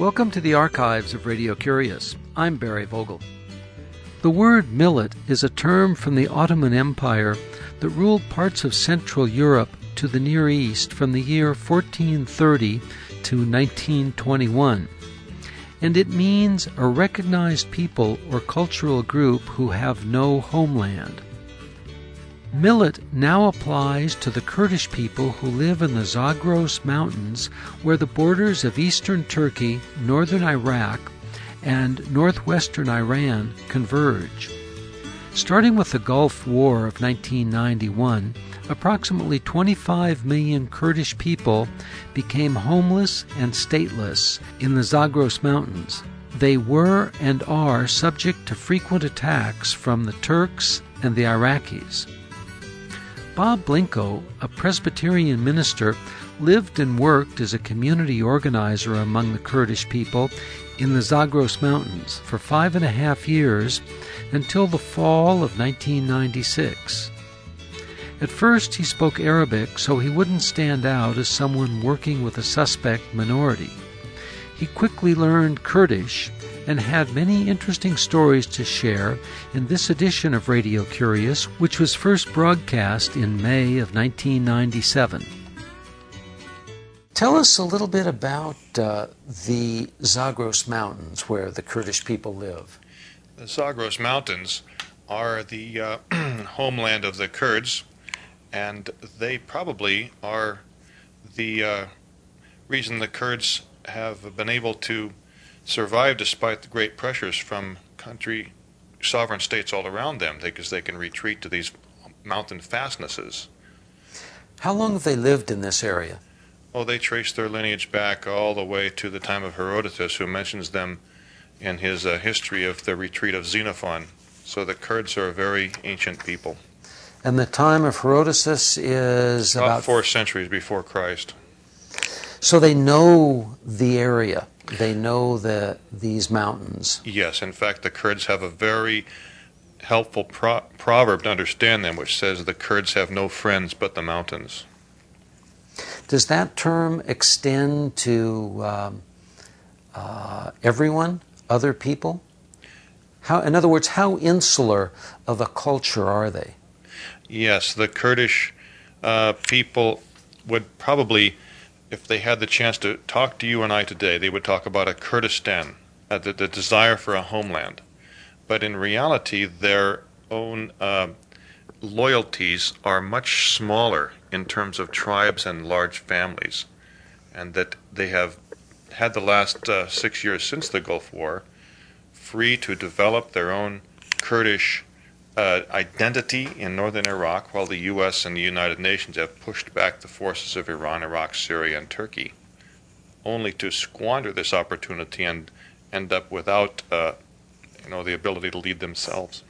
Welcome to the archives of Radio Curious. I'm Barry Vogel. The word millet is a term from the Ottoman Empire that ruled parts of Central Europe to the Near East from the year 1430 to 1921, and it means a recognized people or cultural group who have no homeland. Millet now applies to the Kurdish people who live in the Zagros Mountains, where the borders of eastern Turkey, northern Iraq, and northwestern Iran converge. Starting with the Gulf War of 1991, approximately 25 million Kurdish people became homeless and stateless in the Zagros Mountains. They were and are subject to frequent attacks from the Turks and the Iraqis. Bob Blinko, a Presbyterian minister, lived and worked as a community organizer among the Kurdish people in the Zagros Mountains for 5.5 years until the fall of 1996. At first he spoke Arabic so he wouldn't stand out as someone working with a suspect minority. He quickly learned Kurdish and had many interesting stories to share in this edition of Radio Curious, which was first broadcast in May of 1997. Tell us a little bit about the Zagros Mountains, where the Kurdish people live. The Zagros Mountains are the homeland of the Kurds, and they probably are the reason the Kurds have been able to survive despite the great pressures from sovereign states all around them, because they can retreat to these mountain fastnesses. How long have they lived in this area? Well, they trace their lineage back all the way to the time of Herodotus, who mentions them in his history of the retreat of Xenophon. So the Kurds are a very ancient people. And the time of Herodotus is about 4 centuries before Christ. So they know the area. They know these mountains. Yes, in fact, the Kurds have a very helpful proverb to understand them, which says the Kurds have no friends but the mountains. Does that term extend to everyone, other people? In other words, how insular of a culture are they? Yes, the Kurdish people would probably, if they had the chance to talk to you and I today, they would talk about a Kurdistan, the desire for a homeland. But in reality, their own loyalties are much smaller in terms of tribes and large families, and that they have had the last 6 years since the Gulf War free to develop their own Kurdish identity in northern Iraq, while the U.S. and the United Nations have pushed back the forces of Iran, Iraq, Syria, and Turkey, only to squander this opportunity and end up without the ability to lead themselves.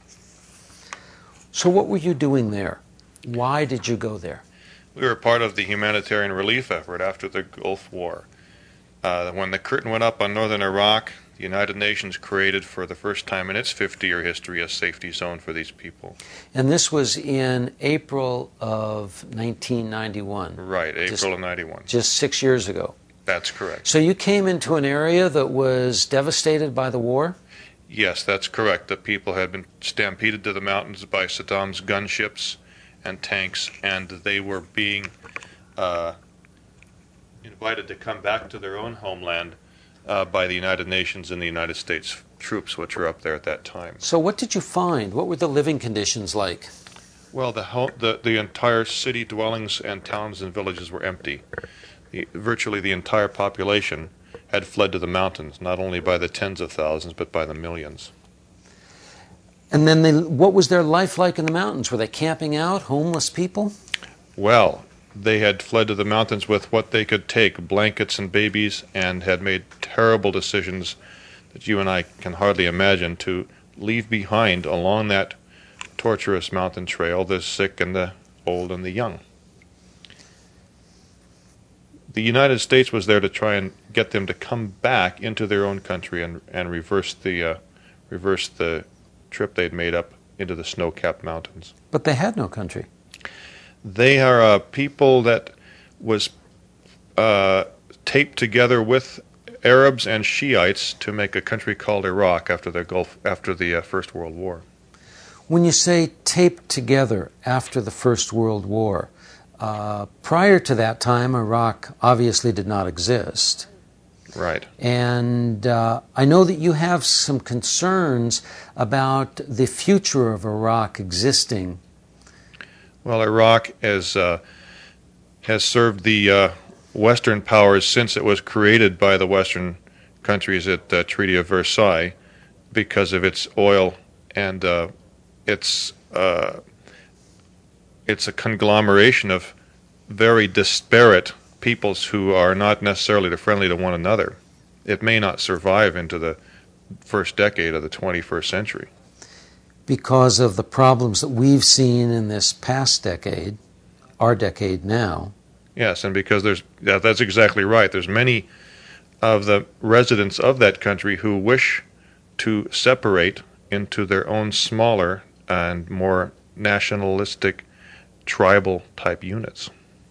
So what were you doing there? Why did you go there? We were part of the humanitarian relief effort after the Gulf War. When the curtain went up on northern Iraq, the United Nations created for the first time in its 50-year history a safety zone for these people. And this was in April of 1991. Right, April of 91. Just 6 years ago. That's correct. So you came into an area that was devastated by the war? Yes, that's correct. The people had been stampeded to the mountains by Saddam's gunships and tanks, and they were being invited to come back to their own homeland by the United Nations and the United States troops, which were up there at that time. So what did you find? What were the living conditions like? Well, the entire city dwellings and towns and villages were empty. Virtually the entire population had fled to the mountains, not only by the tens of thousands, but by the millions. And then what was their life like in the mountains? Were they camping out, homeless people? Well, they had fled to the mountains with what they could take, blankets and babies, and had made terrible decisions that you and I can hardly imagine, to leave behind along that torturous mountain trail the sick and the old and the young. The United States was there to try and get them to come back into their own country and reverse the trip they'd made up into the snow-capped mountains. But they had no country. They are a people that was taped together with Arabs and Shiites to make a country called Iraq after the First World War. When you say taped together after the First World War, prior to that time, Iraq obviously did not exist. Right. And I know that you have some concerns about the future of Iraq existing. Well, Iraq has served the Western powers since it was created by the Western countries at the Treaty of Versailles because of its oil and it's a conglomeration of very disparate peoples who are not necessarily friendly to one another. It may not survive into the first decade of the 21st century. Because of the problems that we've seen in this past decade, our decade now. Yes, and because that's exactly right. There's many of the residents of that country who wish to separate into their own smaller and more nationalistic, tribal-type units.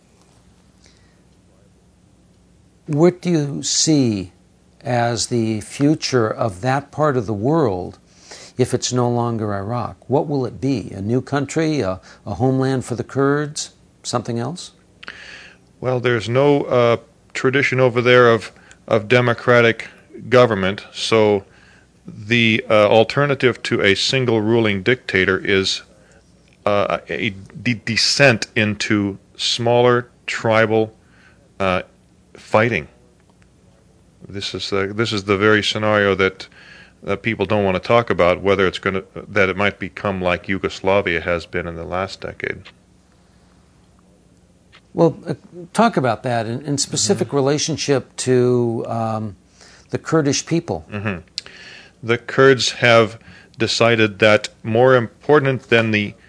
What do you see as the future of that part of the world if it's no longer Iraq? What will it be? A new country, a homeland for the Kurds, something else? Well, there's no tradition over there of democratic government, so the alternative to a single ruling dictator is a descent into smaller tribal fighting. This is the very scenario that people don't want to talk about, whether that it might become like Yugoslavia has been in the last decade. Well, talk about that in specific relationship to the Kurdish people. Mm-hmm. The Kurds have decided that more important than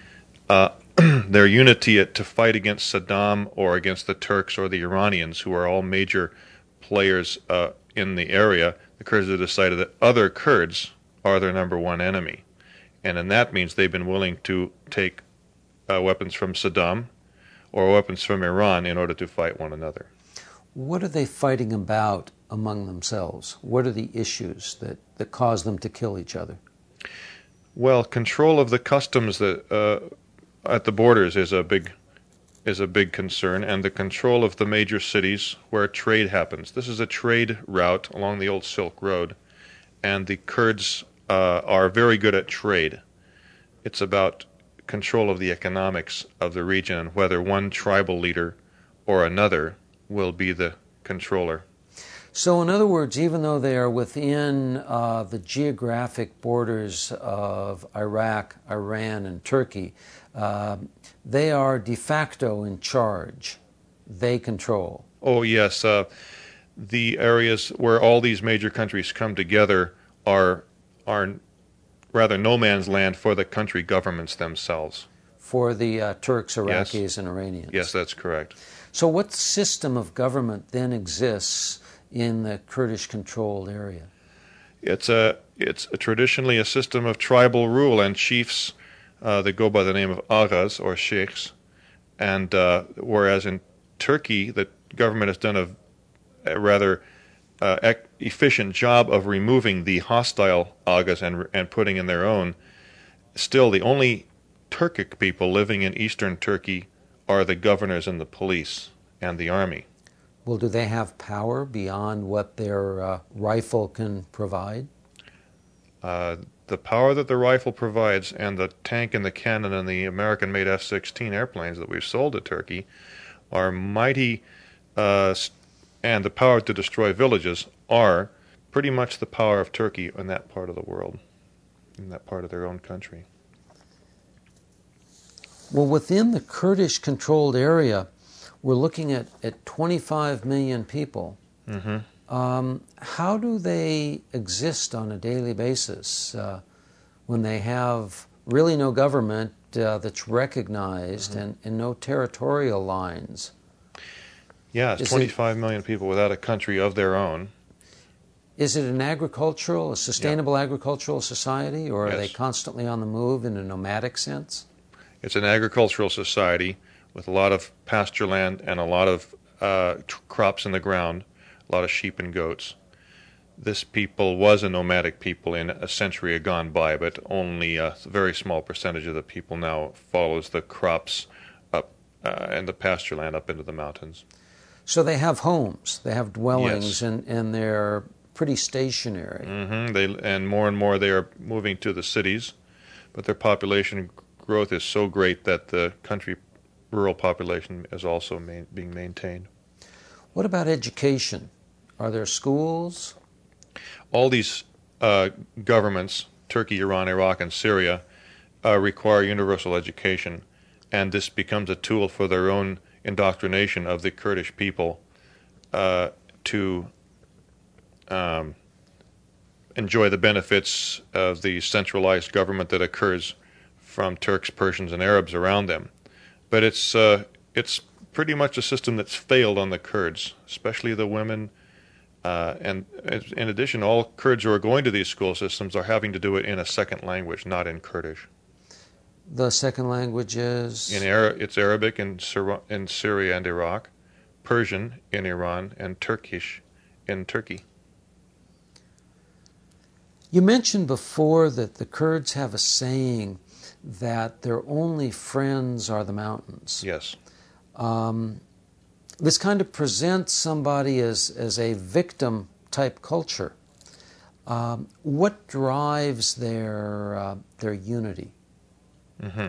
their unity to fight against Saddam or against the Turks or the Iranians, who are all major players in the area, the Kurds have decided that other Kurds are their number one enemy. And that means they've been willing to take weapons from Saddam or weapons from Iran in order to fight one another. What are they fighting about among themselves? What are the issues that cause them to kill each other? Well, control of the customs at the borders is a big concern, and the control of the major cities where trade happens. This is a trade route along the old Silk Road, and the Kurds are very good at trade. It's about control of the economics of the region and whether one tribal leader or another will be the controller. So in other words, even though they are within the geographic borders of Iraq, Iran, and Turkey, they are de facto in charge. They control. Oh, yes. The areas where all these major countries come together are rather no man's land for the country governments themselves. For the Turks, Iraqis, and Iranians. Yes, that's correct. So what system of government then exists in the Kurdish-controlled area? It's traditionally a system of tribal rule and chiefs that go by the name of aghas or sheikhs, and whereas in Turkey the government has done a rather efficient job of removing the hostile aghas and putting in their own. Still, the only Turkic people living in eastern Turkey are the governors and the police and the army. Well, do they have power beyond what their rifle can provide? The power that the rifle provides and the tank and the cannon and the American-made F-16 airplanes that we've sold to Turkey are mighty, and the power to destroy villages are pretty much the power of Turkey in that part of the world, in that part of their own country. Well, within the Kurdish-controlled area, we're looking at 25 million people. Mm-hmm. How do they exist on a daily basis when they have really no government that's recognized and no territorial lines? Yeah, it's 25 million people without a country of their own. Is it a sustainable agricultural society, or are they constantly on the move in a nomadic sense? It's an agricultural society with a lot of pasture land and a lot of crops in the ground, a lot of sheep and goats. this people was a nomadic people in a century gone by, but only a very small percentage of the people now follows the crops up and the pasture land up into the mountains. So they have homes, they have dwellings, Yes. and they're pretty stationary. And more they are moving to the cities, but their population growth is so great that the rural population is also being maintained. What about education? Are there schools? All these governments, Turkey, Iran, Iraq, and Syria, require universal education, and this becomes a tool for their own indoctrination of the Kurdish people to enjoy the benefits of the centralized government that occurs from Turks, Persians, and Arabs around them. But it's pretty much a system that's failed on the Kurds, especially the women. And in addition, all Kurds who are going to these school systems are having to do it in a second language, not in Kurdish. The second language is? It's Arabic in Syria and Iraq, Persian in Iran, and Turkish in Turkey. You mentioned before that the Kurds have a saying that their only friends are the mountains. Yes. This kind of presents somebody as a victim-type culture. What drives their unity? Mm-hmm.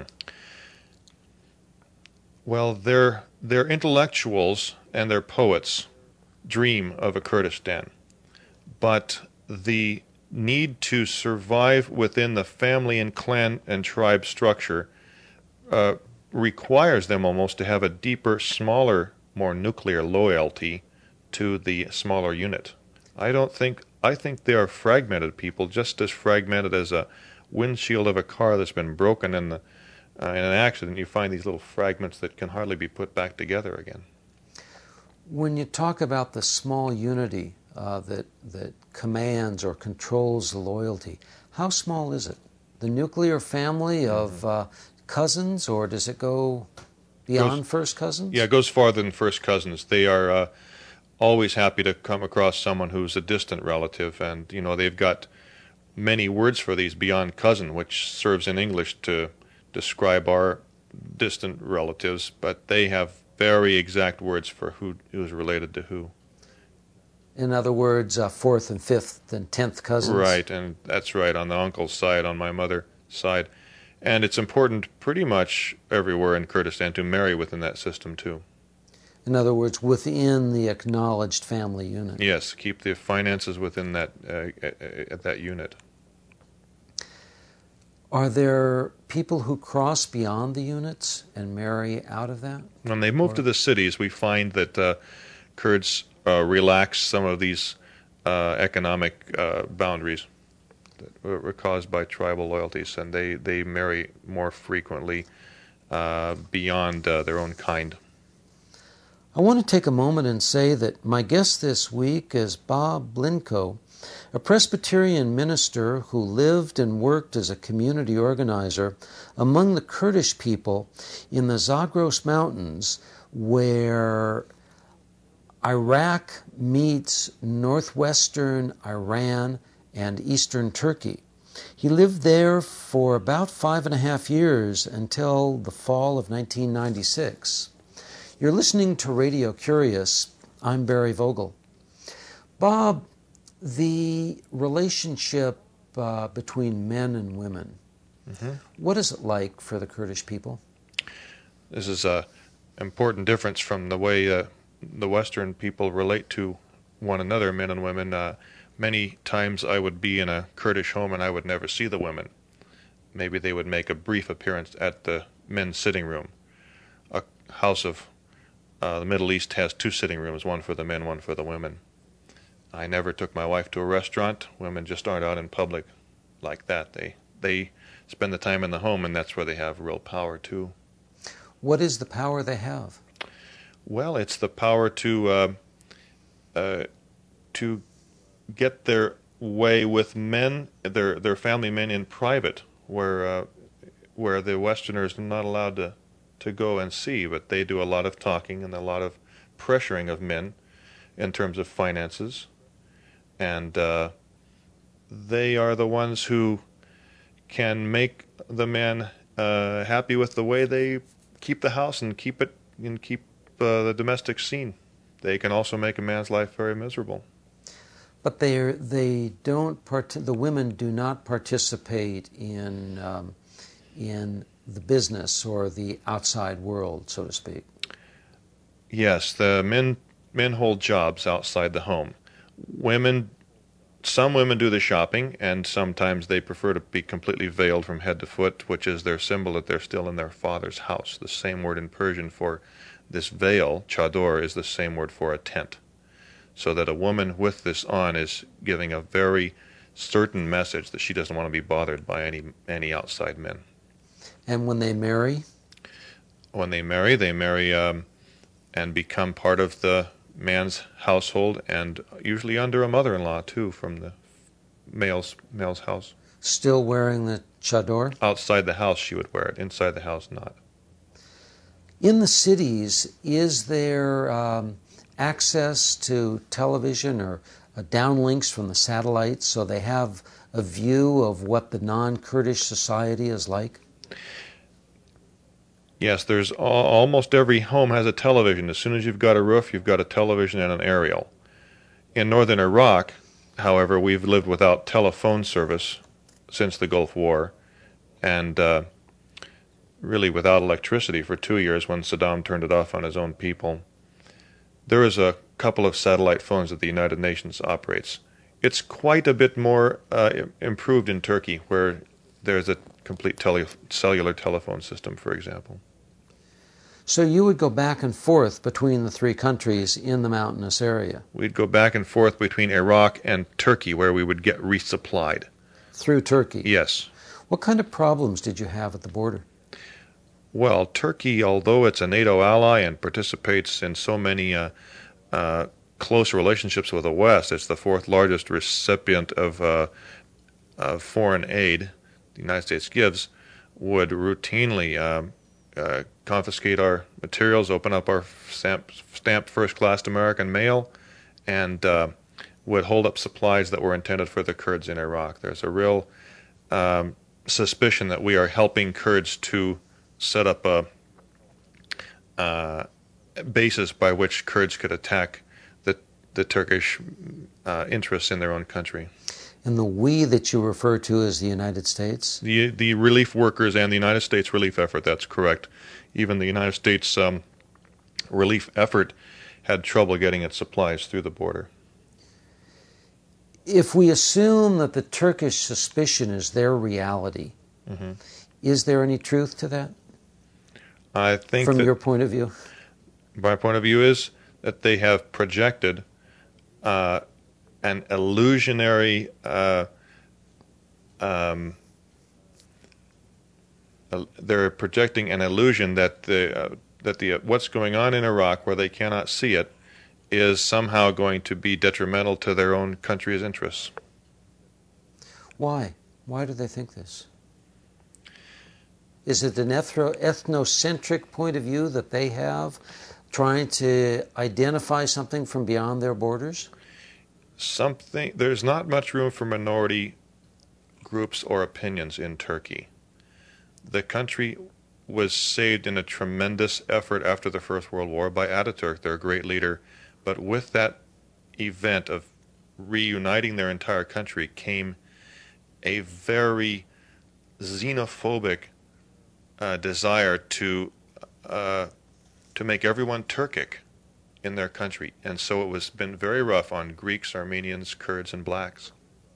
Well, their intellectuals and their poets dream of a Kurdistan, but the need to survive within the family and clan and tribe structure requires them almost to have a deeper, smaller, more nuclear loyalty to the smaller unit. I think they are fragmented people, just as fragmented as a windshield of a car that's been broken in an accident. You find these little fragments that can hardly be put back together again. When you talk about the small unity that commands or controls the loyalty, how small is it? The nuclear family of cousins, or does it go beyond first cousins? Yeah, it goes farther than first cousins. They are always happy to come across someone who's a distant relative, and they've got many words for these beyond cousin, which serves in English to describe our distant relatives, but they have very exact words for who's related to who. In other words, fourth and fifth and 10th cousins. Right, and that's right, on the uncle's side, on my mother's side. And it's important pretty much everywhere in Kurdistan to marry within that system, too. In other words, within the acknowledged family unit. Yes, keep the finances within that unit. Are there people who cross beyond the units and marry out of that? When they move to the cities, we find that Kurds relax some of these economic boundaries that were caused by tribal loyalties, and they marry more frequently beyond their own kind. I want to take a moment and say that my guest this week is Bob Blinko, a Presbyterian minister who lived and worked as a community organizer among the Kurdish people in the Zagros Mountains, where Iraq meets northwestern Iran and eastern Turkey. He lived there for about 5.5 years until the fall of 1996. You're listening to Radio Curious. I'm Barry Vogel. Bob, the relationship between men and women, what is it like for the Kurdish people? This is an important difference from the way the Western people relate to one another, men and women. Many times I would be in a Kurdish home and I would never see the women. Maybe they would make a brief appearance at the men's sitting room. A house of the Middle East has 2 sitting rooms, one for the men, one for the women. I never took my wife to a restaurant. Women just aren't out in public like that. They spend the time in the home, and that's where they have real power too. What is the power they have? Well, it's the power to get their way with men, their family men in private, where the Westerners are not allowed to go and see, but they do a lot of talking and a lot of pressuring of men in terms of finances. and they are the ones who can make the man happy with the way they keep the house and keep the domestic scene. They can also make a man's life very miserable. But they don't. The women do not participate in the business or the outside world, so to speak. Yes, the men hold jobs outside the home. Some women do the shopping, and sometimes they prefer to be completely veiled from head to foot, which is their symbol that they're still in their father's house. The same word in Persian for this veil, chador, is the same word for a tent. So that a woman with this on is giving a very certain message that she doesn't want to be bothered by any outside men. And when they marry? When they marry and become part of the man's household, and usually under a mother-in-law too, from the male's house. Still wearing the chador? Outside the house she would wear it. Inside the house, not. In the cities, is there access to television or downlinks from the satellites so they have a view of what the non-Kurdish society is like? Yes, there's almost every home has a television. As soon as you've got a roof, you've got a television and an aerial. In northern Iraq, however, we've lived without telephone service since the Gulf War, and really without electricity for 2 years when Saddam turned it off on his own people. There is a couple of satellite phones that the United Nations operates. It's quite a bit more improved in Turkey, where there's a complete cellular telephone system, for example. So you would go back and forth between the three countries in the mountainous area? We'd go back and forth between Iraq and Turkey, where we would get resupplied. Through Turkey? Yes. What kind of problems did you have at the border? Well, Turkey, although it's a NATO ally and participates in so many close relationships with the West, it's the fourth largest recipient of foreign aid the United States gives, would routinely confiscate our materials, open up our stamped first-class American mail, and would hold up supplies that were intended for the Kurds in Iraq. There's a real suspicion that we are helping Kurds to set up a basis by which Kurds could attack the Turkish interests in their own country. And the we that you refer to is the United States? The relief workers and the United States relief effort, that's correct. Even the United States relief effort had trouble getting its supplies through the border. If we assume that the Turkish suspicion is their reality, is there any truth to that? I think from your point of view? My point of view is that they have projected an illusionary they're projecting an illusion that what's going on in Iraq, where they cannot see it, is somehow going to be detrimental to their own country's interests. Why? Why do they think this? Is it an ethnocentric point of view that they have, trying to identify something from beyond their borders? There's not much room for minority groups or opinions in Turkey. The country was saved in a tremendous effort after the First World War by Ataturk, their great leader. But with that event of reuniting their entire country came a very xenophobic desire to make everyone Turkic in their country, and so it was been very rough on Greeks, Armenians, Kurds, and blacks.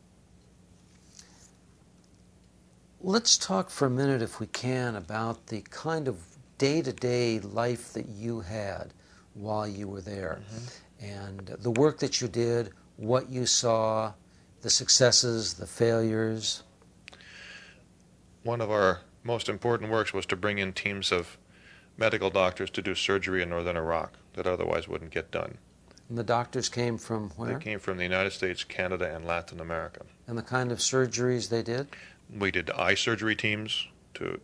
Let's talk for a minute, if we can, about the kind of day-to-day life that you had while you were there, and the work that you did, what you saw, the successes, the failures. One of our most important works was to bring in teams of medical doctors to do surgery in northern Iraq that otherwise wouldn't get done. And the doctors came from where? They came from the United States, Canada, and Latin America. And the kind of surgeries they did? We did eye surgery teams to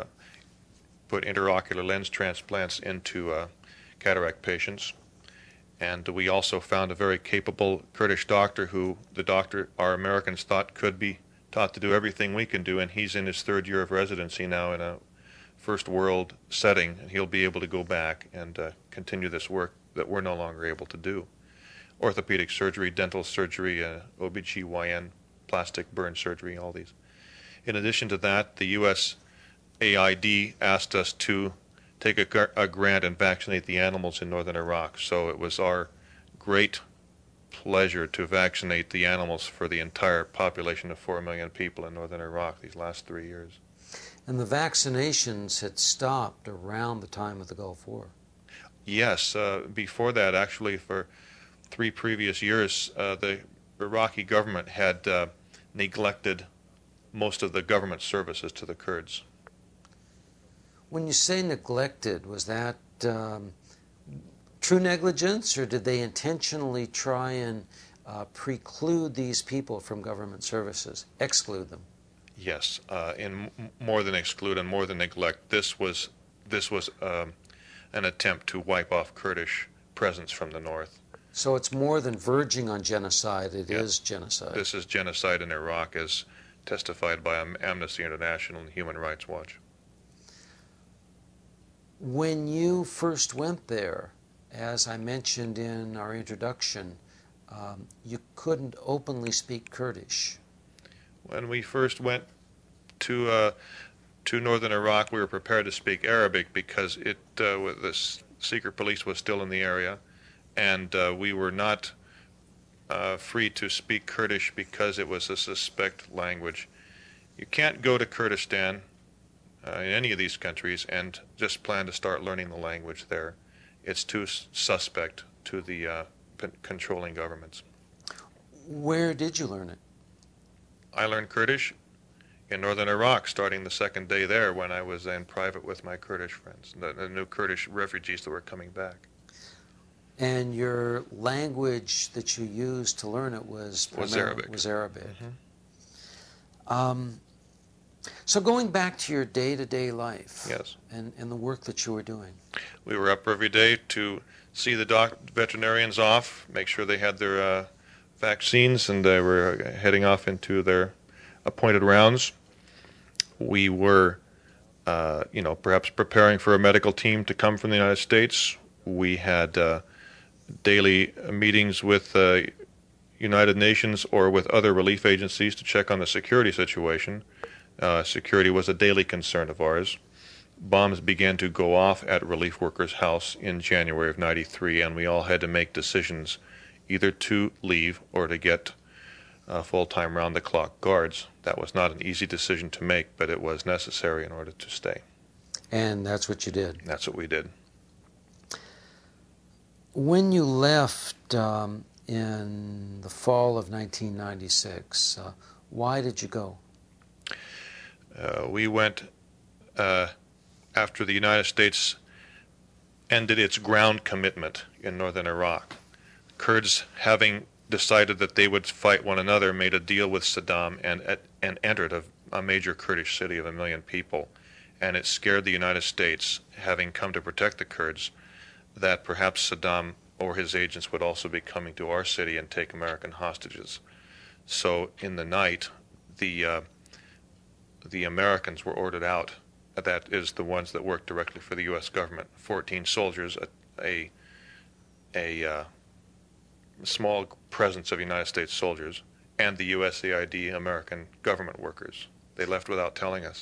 put intraocular lens transplants into cataract patients, And we also found a very capable Kurdish doctor who our Americans thought could be taught to do everything we can do, and he's in his third year of residency now in a first world setting, and he'll be able to go back and continue this work that we're no longer able to do. Orthopedic surgery, dental surgery, OBGYN, plastic burn surgery, all these. In addition to that, the U.S. AID asked us to take a grant and vaccinate the animals in northern Iraq. So it was our great pleasure to vaccinate the animals for the entire population of 4 million people in northern Iraq these last 3 years. And the vaccinations had stopped around the time of the Gulf War. Yes, before that, actually, for 3 previous years, the Iraqi government had neglected most of the government services to the Kurds. When you say neglected, was that true negligence, or did they intentionally try and preclude these people from government services, exclude them? Yes, in more than exclude and more than neglect. This was an attempt to wipe off Kurdish presence from the north. So it's more than verging on genocide, it Yes. is genocide. This is genocide in Iraq, as testified by Amnesty International and Human Rights Watch. When you first went there, as I mentioned in our introduction, you couldn't openly speak Kurdish. When we first went to northern Iraq, we were prepared to speak Arabic because the secret police was still in the area, and we were not free to speak Kurdish because it was a suspect language. You can't go to Kurdistan in any of these countries and just plan to start learning the language there. It's too suspect to the controlling governments. Where did you learn it? I learned Kurdish in northern Iraq, starting the second day there when I was in private with my Kurdish friends, the new Kurdish refugees that were coming back. And your language that you used to learn it was Arabic. Was Arabic. Mm-hmm. So going back to your day-to-day life, Yes, and the work that you were doing. we were up every day to see the veterinarians off, make sure they had their vaccines, and they were heading off into their appointed rounds. We were, perhaps preparing for a medical team to come from the United States. We had daily meetings with United Nations or with other relief agencies to check on the security situation. Security was a daily concern of ours. Bombs began to go off at relief workers' house in January of '93, and we all had to make decisions either to leave or to get full-time round-the-clock guards. That was not an easy decision to make, but it was necessary in order to stay. And that's what you did. That's what we did. When you left in the fall of 1996, why did you go? We went after the United States ended its ground commitment in northern Iraq. Kurds, having decided that they would fight one another, made a deal with Saddam and entered a major Kurdish city of 1 million people. And it scared the United States, having come to protect the Kurds, that perhaps Saddam or his agents would also be coming to our city and take American hostages. So in the night, the Americans were ordered out. That is the ones that worked directly for the U.S. government. 14 soldiers, a small presence of United States soldiers, and the USAID American government workers. They left without telling us.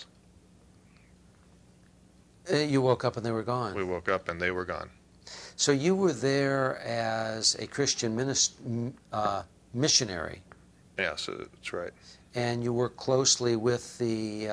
You woke up and they were gone. We woke up and they were gone. So you were there as a Christian missionary. Yes, that's right. And you worked closely with the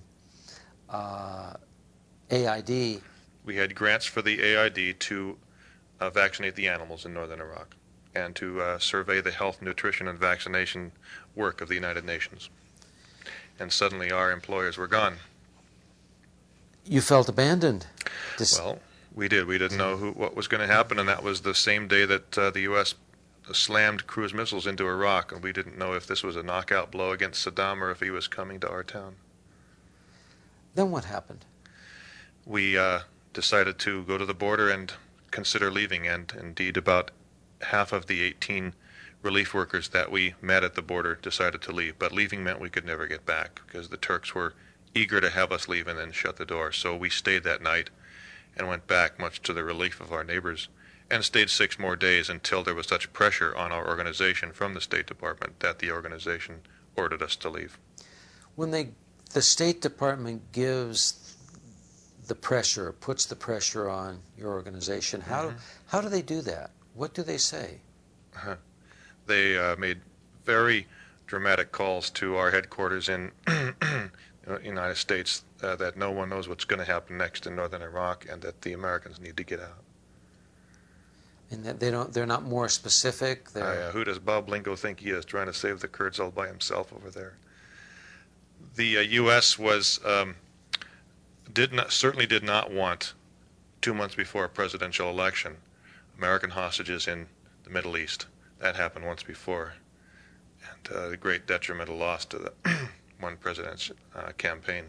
AID. We had grants for the AID to vaccinate the animals in northern Iraq and to survey the health, nutrition, and vaccination work of the United Nations. And suddenly our employers were gone. You felt abandoned. Well, we did. We didn't know what was going to happen, and that was the same day that the U.S. slammed cruise missiles into Iraq, and we didn't know if this was a knockout blow against Saddam or if he was coming to our town. Then what happened? We decided to go to the border and consider leaving, and indeed about half of the 18 relief workers that we met at the border decided to leave. But leaving meant we could never get back because the Turks were eager to have us leave and then shut the door. So we stayed that night and went back, much to the relief of our neighbors, and stayed 6 more days until there was such pressure on our organization from the State Department that the organization ordered us to leave. When the State Department gives the pressure, puts the pressure on your organization, how do they do that? What do they say? They made very dramatic calls to our headquarters in the United States that no one knows what's going to happen next in northern Iraq and that the Americans need to get out. And that they're not more specific? Who does Bob Blinko think he is, trying to save the Kurds all by himself over there? The U.S. was certainly did not want, 2 months before a presidential election, American hostages in the Middle East. That happened once before, and the great detrimental loss to the one president's campaign.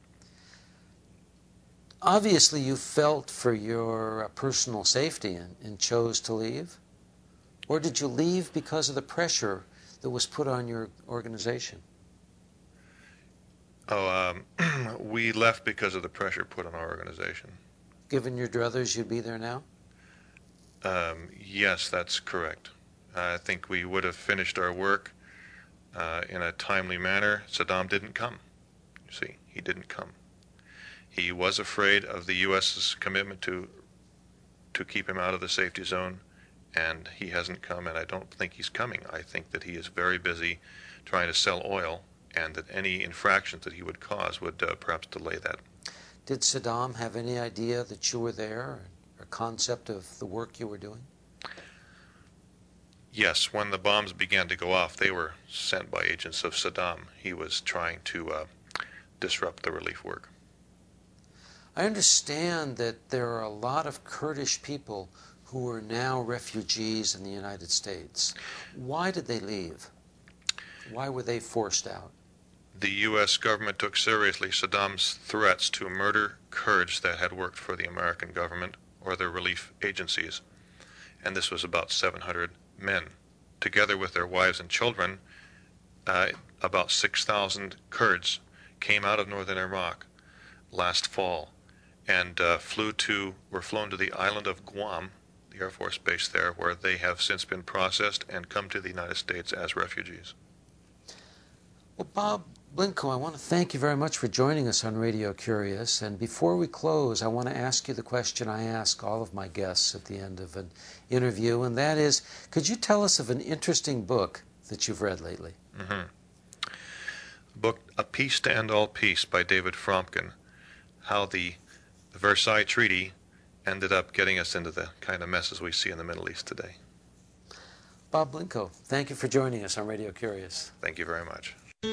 Obviously, you felt for your personal safety and chose to leave? Or did you leave because of the pressure that was put on your organization? We left because of the pressure put on our organization. Given your druthers, you'd be there now? Yes, that's correct. I think we would have finished our work in a timely manner. Saddam didn't come. You see, he didn't come. He was afraid of the U.S.'s commitment to keep him out of the safety zone, and he hasn't come, and I don't think he's coming. I think that he is very busy trying to sell oil, and that any infractions that he would cause would perhaps delay that. Did Saddam have any idea that you were there, or concept of the work you were doing? Yes, when the bombs began to go off, they were sent by agents of Saddam. He was trying to disrupt the relief work. I understand that there are a lot of Kurdish people who are now refugees in the United States. Why did they leave? Why were they forced out? The U.S. government took seriously Saddam's threats to murder Kurds that had worked for the American government or the relief agencies. And this was about 700 men. Together with their wives and children, about 6,000 Kurds came out of northern Iraq last fall and were flown to the island of Guam, the Air Force base there, where they have since been processed and come to the United States as refugees. Well, Bob Blinko, I want to thank you very much for joining us on Radio Curious. And before we close, I want to ask you the question I ask all of my guests at the end of an interview, and that is, could you tell us of an interesting book that you've read lately? The book, A Peace to End All Peace by David Fromkin, how the Versailles Treaty ended up getting us into the kind of messes we see in the Middle East today. Bob Blinko, thank you for joining us on Radio Curious. Thank you very much.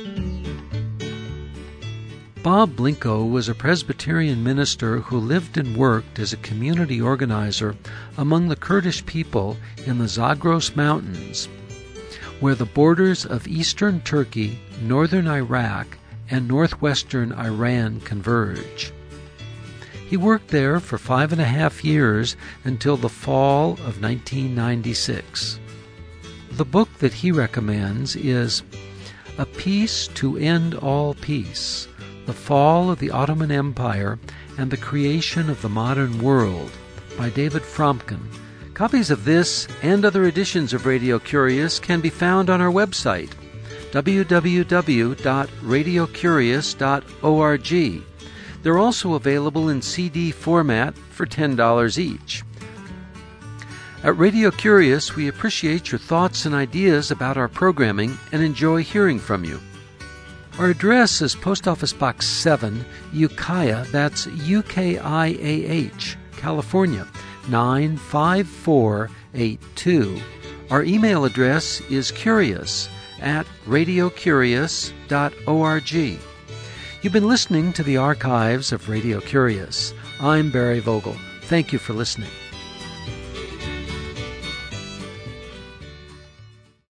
Bob Blinko was a Presbyterian minister who lived and worked as a community organizer among the Kurdish people in the Zagros Mountains, where the borders of eastern Turkey, northern Iraq, and northwestern Iran converge. He worked there for 5.5 years until the fall of 1996. The book that he recommends is A Peace to End All Peace, The Fall of the Ottoman Empire and the Creation of the Modern World by David Fromkin. Copies of this and other editions of Radio Curious can be found on our website, www.radiocurious.org. They're also available in CD format for $10 each. At Radio Curious, we appreciate your thoughts and ideas about our programming and enjoy hearing from you. Our address is Post Office Box 7, Ukiah, that's UKIAH, California, 95482. Our email address is curious@radiocurious.org. You've been listening to the archives of Radio Curious. I'm Barry Vogel. Thank you for listening.